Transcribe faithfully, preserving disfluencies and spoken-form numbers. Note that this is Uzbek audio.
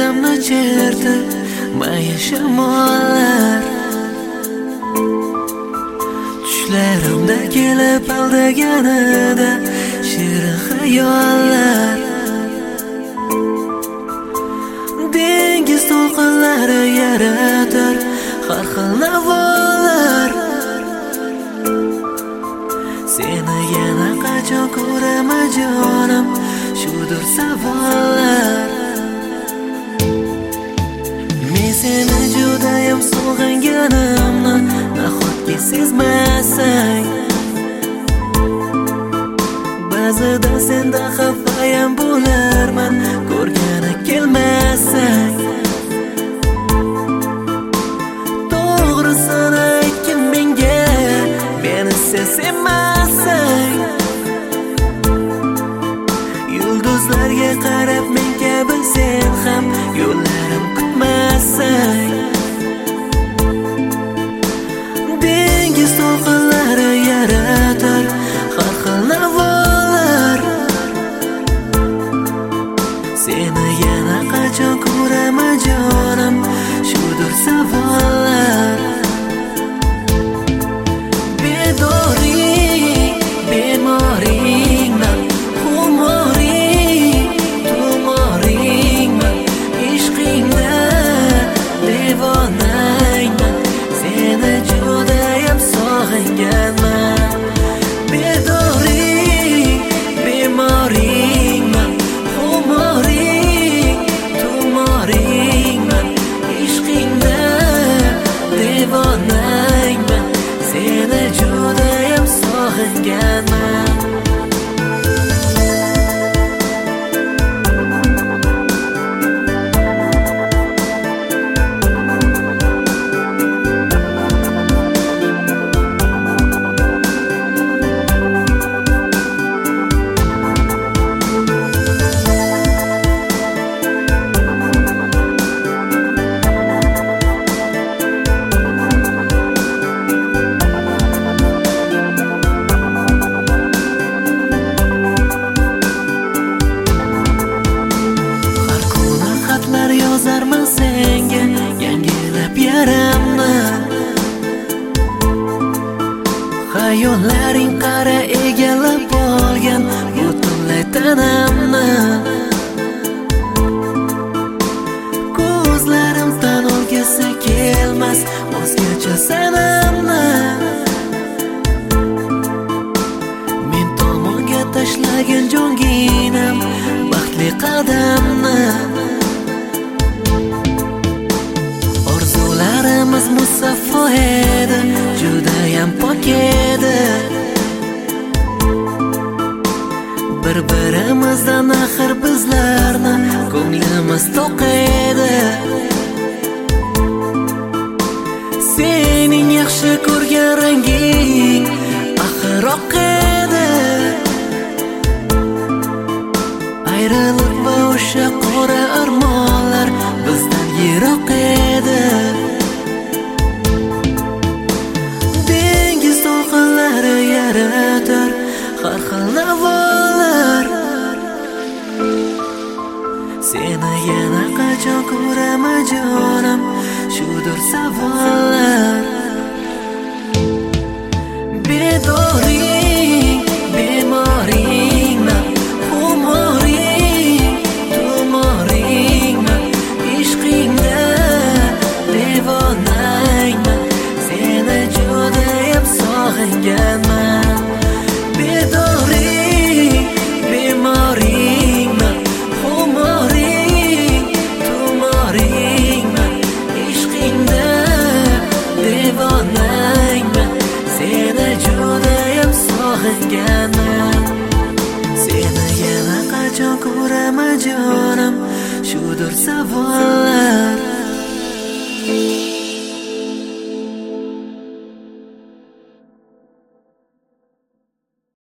dilimni cherdi mayin shamollar. Tushlarimda kelib aldaganida shirin xayollar. Dengiz to'lqinlari yaratar har xil navolar. Seni yana qachon ko'raman jonim, shudir savollar. Men seni judayam sog'inganimni nahotki sezmasang. Ba'zida senda xafayam bo'larman, ko'rgani kelmasang. To'g'risini aytgin menga, meni sen sevmasang. Yulduzlarga qarab men kabi sen ham yo'llarim kutmasang. Dengiz to'lqinlari yaratar har xil navolar. Seni yana qachon ko'raman jonim, shudir savollar. Bedoring, bemoringman, xumoring, tumoringman, ishqingda devonangman, seni judayam sog'inganman. Bedoring, bemoringman, xumoring, tumoringman, ishqingda devonangman, seni judayam sog'inganman. Yozarman senga yangilab yaramni. Xayollaring qara egallab olgan butunlay tanamni. Ko'zlarim tan olgisi kelmas o'zgacha sanamni. Men tomonga tashlagan jonginam baxtli qadamni. Orzularimiz musaffo edi, judayam pok edi. Bir-birimizdan axir bizlarni ko'nglimiz to'q edi. Sening yaxshi ko'rgan ranging axir oq edi. Ayriliq va o'sha qora armonlar bizdan yiroq edi. Dengiz to'lqinlari yaratar har xil navolar. Seni yana qachon ko'raman jonim, shudir savollar. Bedoring, bemoringman, xumoring, tumoringman, ishqingda devonangman, seni judayam sog'inganman. Bedoring, bemoringman, xumoring, tumoringman, ishqingda devonangman, seni judayam sog'inganman. Seni yana qachon ko'raman jonim, shudir savollar.